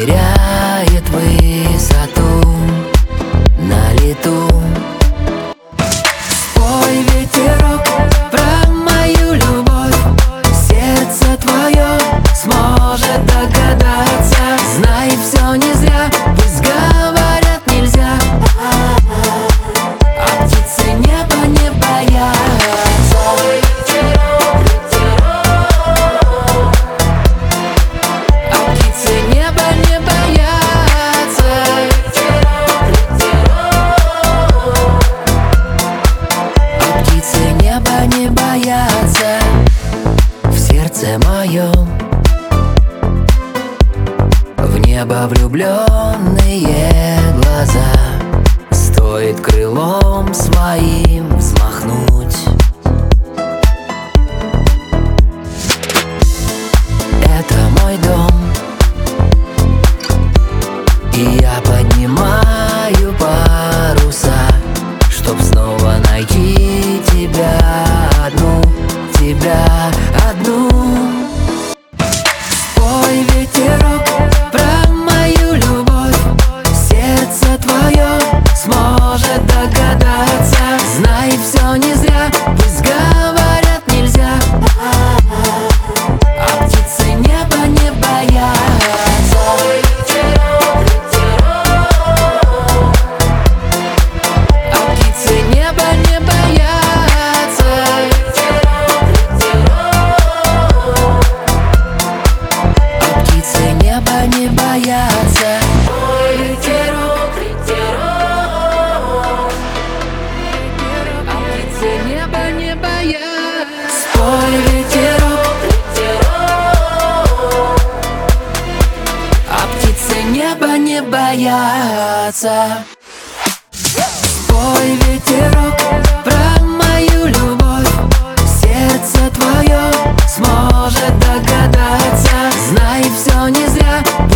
теряет высоту на лету. Спой, ветерок, про мою любовь, сердце твое сможет догадаться. Знай, все не зря, пусть говорят нельзя, а птицы неба не боятся. А птицы неба не боятся. А птицы неба не боятся. В сердце моем в небо влюбленные глаза. Стоит крылом своим взмахнуть. Это мой дом, и я поднимаю паруса, чтоб снова найти тебя одну, тебя одну. Спой, ветерок, про мою любовь, сердце твое сможет догадаться. Знай, все не зря, пусть говорят нельзя, а птицы неба не боятся. А птицы неба не боятся. А птицы неба не боятся. Ой, ветерок, ветерок, а птицы неба не боятся. Спой, ветерок, ветерок, а птицы неба не боятся. Спой, ветерок, про мою любовь, сердце твое сможет догадаться. Знай, все не зря.